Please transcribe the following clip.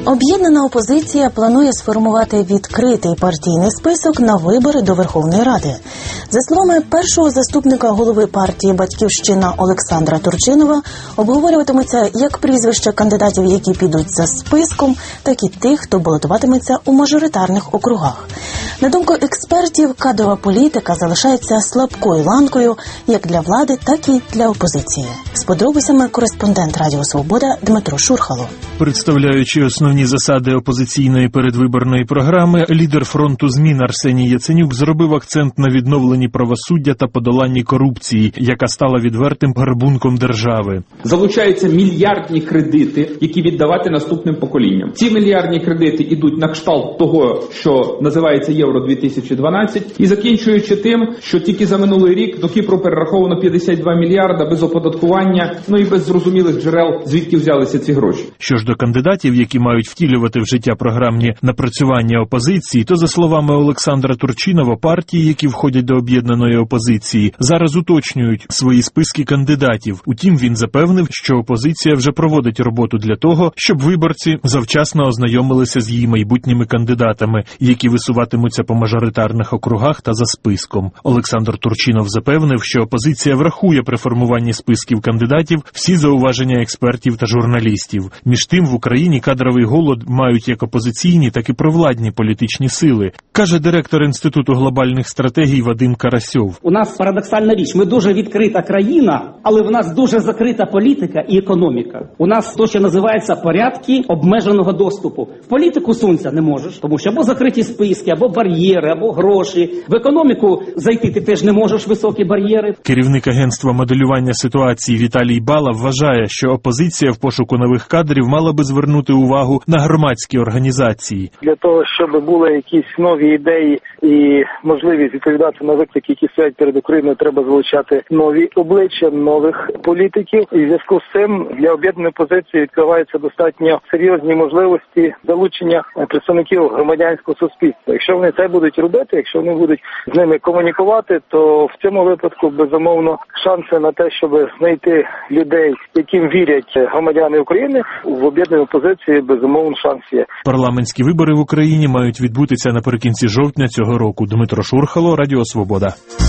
Об'єднана опозиція планує сформувати відкритий партійний список на вибори до Верховної Ради. За словами першого заступника голови партії «Батьківщина» Олександра Турчинова, обговорюватимуться як прізвища кандидатів, які підуть за списком, так і тих, хто балотуватиметься у мажоритарних округах. На думку експертів, кадрова політика залишається слабкою ланкою як для влади, так і для опозиції. З подробицями кореспондент Радіо Свобода Дмитро Шурхало. Представляючи основні засади опозиційної передвиборної програми, лідер фронту змін Арсеній Яценюк зробив акцент на відновленні правосуддя та подоланні корупції, яка стала відвертим грабунком держави. Залучаються мільярдні кредити, які віддавати наступним поколінням. Ці мільярдні кредити йдуть на кшталт того, що називається Євро-2012, і закінчуючи тим, що тільки за минулий рік до Кіпру перераховано 52 мільярда без оподаткування, і без зрозумілих джерел, звідки взялися ці гроші. Що ж до кандидатів, які мають втілювати в життя програмні напрацювання опозиції, то, за словами Олександра Турчинова, партії, які входять до об'єднаної опозиції, зараз уточнюють свої списки кандидатів. Утім, він запевнив, що опозиція вже проводить роботу для того, щоб виборці завчасно ознайомилися з її майбутніми кандидатами, які висуватимуться по мажоритарних округах та за списком. Олександр Турчинов запевнив, що опозиція врахує при формуванні списків кандидатів всі зауваження експертів та журналістів. Між тим, в Україні кадровий голод мають як опозиційні, так і провладні політичні сили, каже директор Інституту глобальних стратегій Вадим Карасьов. У нас парадоксальна річ. Ми дуже відкрита країна, але в нас дуже закрита політика і економіка. У нас то, що називається порядки обмеженого доступу. В політику сунься не можеш, тому що або закриті списки, або бар'єри, або гроші. В економіку зайти ти теж не можеш, високі бар'єри. Керівник агентства моделювання ситуації Віталій Бала вважає, що опозиція в пошуку нових кадрів мала би звернути увагу на громадські організації. Для того, щоб були якісь нові ідеї і можливість відповідати на виклики, які стоять перед Україною, треба залучати нові обличчя, нових політиків. І в зв'язку з цим для об'єднаної позиції відкриваються достатньо серйозні можливості залучення представників громадянського суспільства. Якщо вони це будуть робити, якщо вони будуть з ними комунікувати, то в цьому випадку, безумовно, шанси на те, щоб знайти людей, яким вірять громадяни України, в об'єднаній опозиції, безумовно, шанс є. Парламентські вибори в Україні мають відбутися наприкінці жовтня цього року. Дмитро Шурхало, Радіо Свобода.